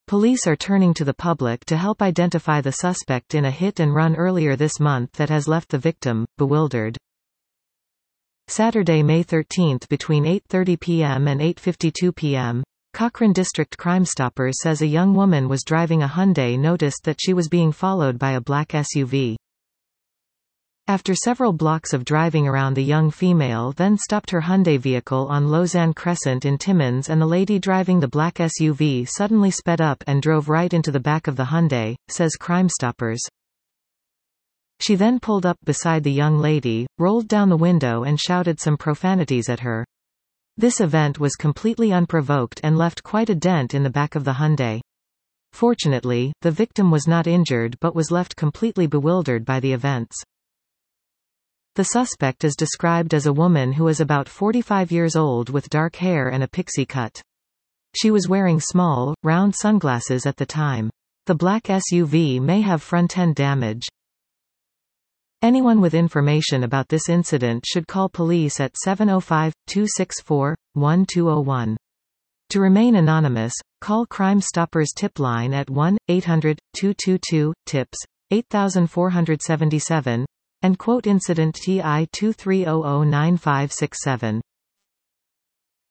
Police are turning to the public to help identify the suspect in a hit-and-run earlier this month that has left the victim bewildered. Saturday, May 13 between 8:30 p.m. and 8:52 p.m. Cochrane District Crime Stoppers says a young woman was driving a Hyundai noticed that she was being followed by a black SUV. After several blocks of driving around, the young female then stopped her Hyundai vehicle on Lausanne Crescent in Timmins, and the lady driving the black SUV suddenly sped up and drove right into the back of the Hyundai, says Crime Stoppers. She then pulled up beside the young lady, rolled down the window and shouted some profanities at her. This event was completely unprovoked and left quite a dent in the back of the Hyundai. Fortunately, the victim was not injured but was left completely bewildered by the events. The suspect is described as a woman who is about 45 years old with dark hair and a pixie cut. She was wearing small, round sunglasses at the time. The black SUV may have front-end damage. Anyone with information about this incident should call police at 705-264-1201. To remain anonymous, call Crime Stoppers tip line at 1-800-222-TIPS, 8477, and quote incident TI 23009567.